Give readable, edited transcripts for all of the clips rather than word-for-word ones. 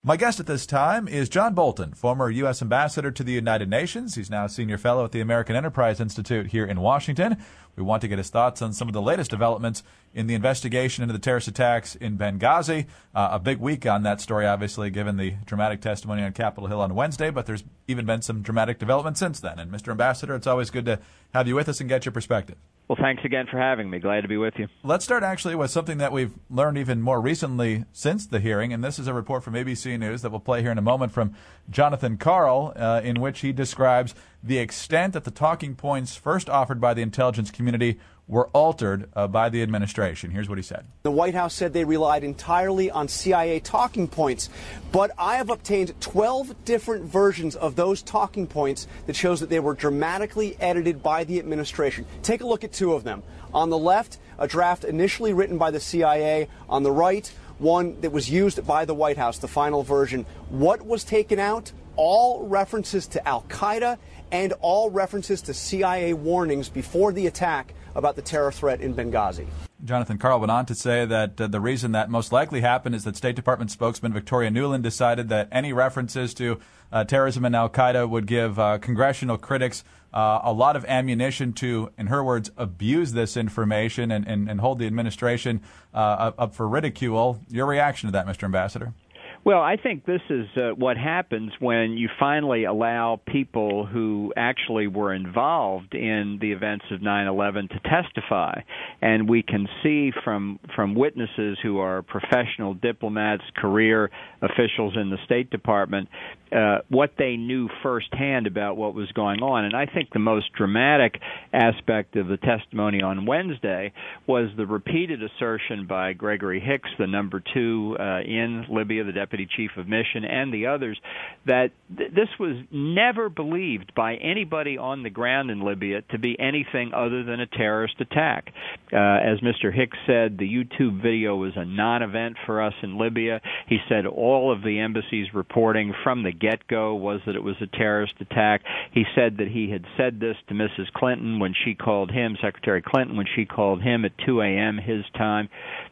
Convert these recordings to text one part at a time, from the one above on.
My guest at this time is John Bolton, former U.S. Ambassador to the United Nations. He's now a senior fellow at the American Enterprise Institute here in Washington. We want to get his thoughts on some of the latest developments in the investigation into the terrorist attacks in Benghazi. A big week on that story, obviously, given the dramatic testimony on Capitol Hill on Wednesday, but there's even been some dramatic development since then. And Mr. Ambassador, it's always good to have you with us and get your perspective. Well, thanks again for having me. Glad to be with you. Let's start actually with something that we've learned even more recently since the hearing, and this is a report from ABC News that we'll play here in a moment from Jonathan Karl, in which he describes the extent that the talking points first offered by the intelligence community were altered by the administration. Here's what he said. The White House said they relied entirely on CIA talking points, but I have obtained 12 different versions of those talking points that shows that they were dramatically edited by the administration. Take a look at two of them. On the left, a draft initially written by the CIA. On the right, one that was used by the White House, the final version. What was taken out? All references to Al-Qaeda and all references to CIA warnings before the attack about the terror threat in Benghazi. Jonathan Karl went on to say that the reason that most likely happened is that State Department spokesman Victoria Nuland decided that any references to terrorism and Al-Qaeda would give congressional critics a lot of ammunition to, in her words, abuse this information and hold the administration up for ridicule. Your reaction to that, Mr. Ambassador? Well, I think this is what happens when you finally allow people who actually were involved in the events of 9/11 to testify. And we can see from witnesses who are professional diplomats, career officials in the State Department, what they knew firsthand about what was going on. And I think the most dramatic aspect of the testimony on Wednesday was the repeated assertion by Gregory Hicks, the number 2 in Libya, the deputy chief of mission, and the others, that this was never believed by anybody on the ground in Libya to be anything other than a terrorist attack. As Mr. Hicks said, the YouTube video was a non-event for us in Libya. He said all of the embassy's reporting from the get-go was that it was a terrorist attack. He said that he had said this to Mrs. Clinton when she called him, Secretary Clinton, when she called him at 2 a.m. his time.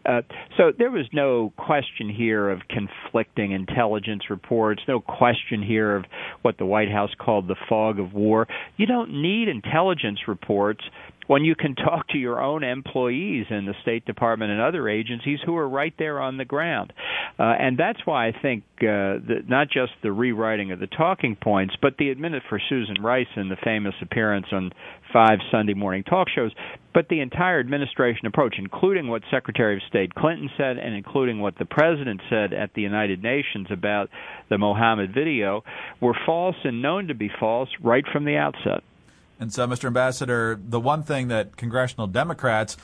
So there was no question here of conflicting intelligence reports, no question here of what the White House called the fog of war. You don't need intelligence reports when you can talk to your own employees in the State Department and other agencies who are right there on the ground. And that's why I think that not just the rewriting of the talking points, but the admitted for Susan Rice in the famous appearance on 5 Sunday morning talk shows, but the entire administration approach, including what Secretary of State Clinton said and including what the President said at the United Nations about the Mohammed video, were false and known to be false right from the outset. And so, Mr. Ambassador, the one thing that congressional Democrats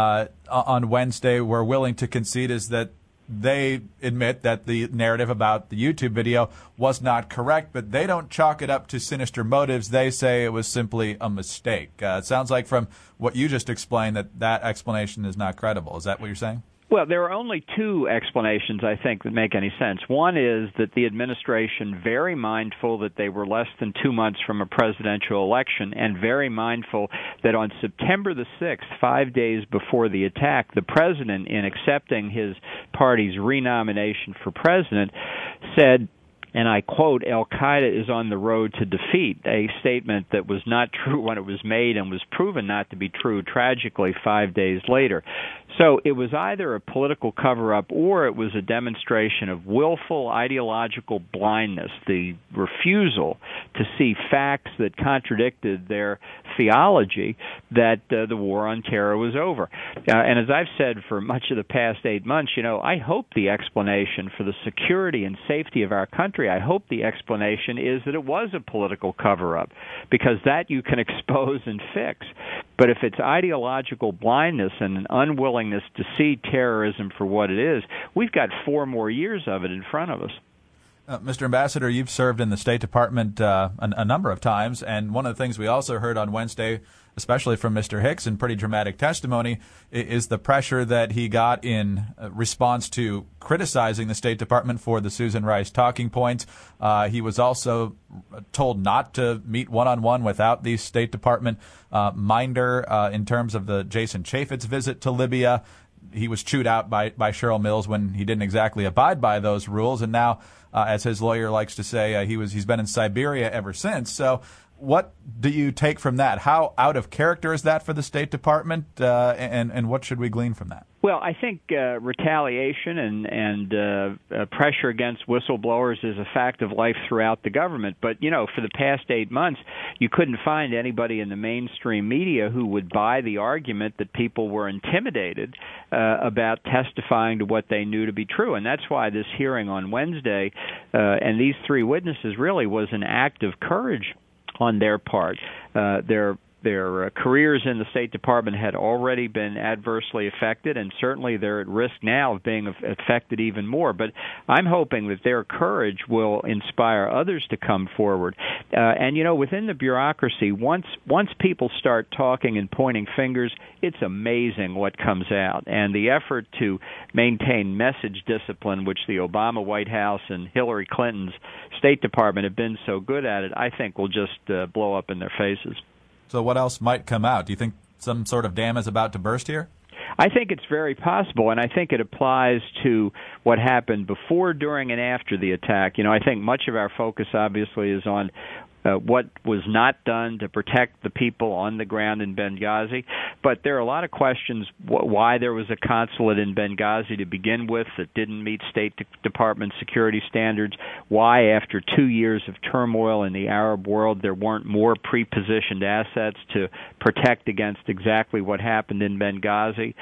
on Wednesday were willing to concede is that they admit that the narrative about the YouTube video was not correct, but they don't chalk it up to sinister motives. They say it was simply a mistake. It sounds like from what you just explained that explanation is not credible. Is that what you're saying? Well, there are only 2 explanations, I think, that make any sense. One is that the administration, very mindful that they were less than 2 months from a presidential election, and very mindful that on September the 6th, 5 days before the attack, the president, in accepting his party's renomination for president, said, and I quote, "Al-Qaeda is on the road to defeat," a statement that was not true when it was made and was proven not to be true tragically 5 days later. So it was either a political cover-up or it was a demonstration of willful ideological blindness, the refusal to see facts that contradicted their theology that the war on terror was over. And as I've said for much of the past 8 months, I hope the explanation for the security and safety of our country, I hope the explanation is that it was a political cover-up, because that you can expose and fix. But if it's ideological blindness and an unwillingness to see terrorism for what it is, we've got 4 more years of it in front of us. Mr. Ambassador, you've served in the State Department a number of times, and one of the things we also heard on Wednesday, especially from Mr. Hicks in pretty dramatic testimony, is the pressure that he got in response to criticizing the State Department for the Susan Rice talking points. He was also told not to meet one-on-one without the State Department minder in terms of the Jason Chaffetz visit to Libya. he was chewed out by Cheryl Mills when he didn't exactly abide by those rules, and now, as his lawyer likes to say, he's been in Siberia ever since. So what do you take from that? How out of character is that for the State Department, and what should we glean from that? Well, I think retaliation and pressure against whistleblowers is a fact of life throughout the government. But, for the past 8 months, you couldn't find anybody in the mainstream media who would buy the argument that people were intimidated about testifying to what they knew to be true. And that's why this hearing on Wednesday and these three witnesses really was an act of courage on their part. Their careers in the State Department had already been adversely affected, and certainly they're at risk now of being affected even more. But I'm hoping that their courage will inspire others to come forward. And within the bureaucracy, once people start talking and pointing fingers, it's amazing what comes out. And the effort to maintain message discipline, which the Obama White House and Hillary Clinton's State Department have been so good at it, I think will just blow up in their faces. So what else might come out? Do you think some sort of dam is about to burst here? I think it's very possible, and I think it applies to what happened before, during, and after the attack. I think much of our focus, obviously, is on what was not done to protect the people on the ground in Benghazi. But there are a lot of questions why there was a consulate in Benghazi to begin with that didn't meet State Department security standards, why after 2 years of turmoil in the Arab world there weren't more pre-positioned assets to protect against exactly what happened in Benghazi,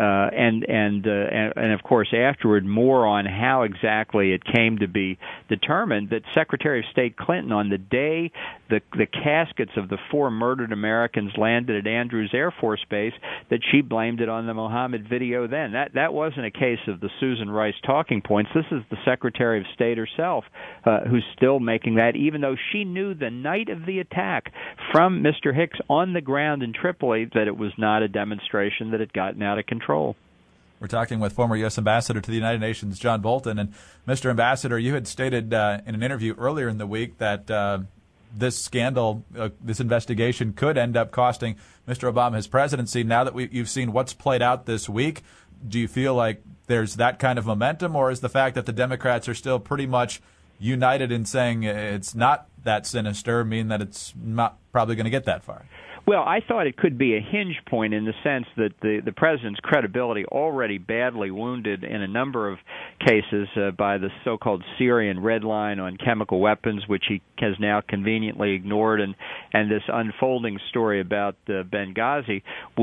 and of course afterward more on how exactly it came to be determined that Secretary of State Clinton, on the day the caskets of the 4 murdered Americans landed at Andrews Air Force Base, that she blamed it on the Mohammed video then. That wasn't a case of the Susan Rice talking points. This is the Secretary of State herself who's still making that, even though she knew the night of the attack from Mr. Hicks on the ground in Tripoli that it was not a demonstration that had gotten out of control. We're talking with former U.S. Ambassador to the United Nations, John Bolton. And, Mr. Ambassador, you had stated in an interview earlier in the week that this scandal, this investigation could end up costing Mr. Obama his presidency. Now that you've seen what's played out this week, do you feel like there's that kind of momentum, or is the fact that the Democrats are still pretty much united in saying it's not that sinister mean that it's not probably going to get that far? Well, I thought it could be a hinge point in the sense that the president's credibility, already badly wounded in a number of cases by the so-called Syrian red line on chemical weapons, which he has now conveniently ignored, and this unfolding story about Benghazi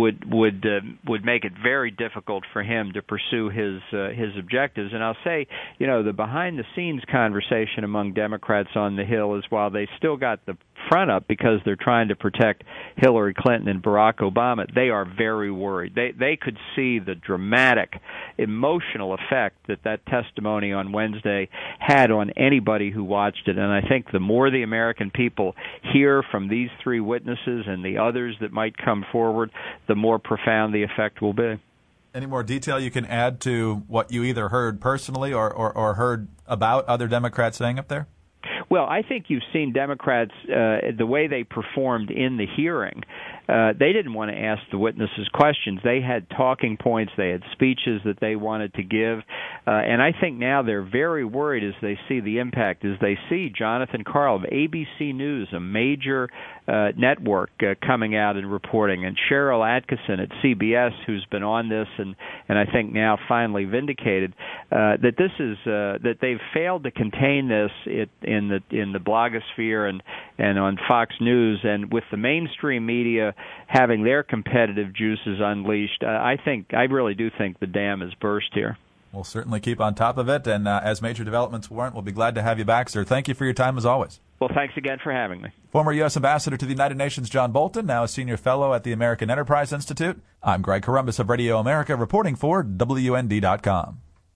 would make it very difficult for him to pursue his objectives. And I'll say, the behind-the-scenes conversation among Democrats on the Hill is, while they still got the front up because they're trying to protect Hillary Clinton and Barack Obama, they are very worried. They could see the dramatic emotional effect that testimony on Wednesday had on anybody who watched it. And I think the more the American people hear from these three witnesses and the others that might come forward, the more profound the effect will be. Any more detail you can add to what you either heard personally or heard about other Democrats saying up there? Well, I think you've seen Democrats, the way they performed in the hearing. They didn't want to ask the witnesses questions. They had talking points. They had speeches that they wanted to give. And I think now they're very worried as they see the impact, as they see Jonathan Karl of ABC News, a major network, coming out and reporting, and Cheryl Atkinson at CBS, who's been on this and I think now finally vindicated, that this is that they've failed to contain this in the blogosphere and on Fox News, and with the mainstream media having their competitive juices unleashed, I really do think the dam has burst here. We'll certainly keep on top of it, and as major developments warrant, we'll be glad to have you back, sir. Thank you for your time as always. Well, thanks again for having me. Former U.S. Ambassador to the United Nations, John Bolton, now a senior fellow at the American Enterprise Institute. I'm Greg Corombos of Radio America, reporting for WND.com.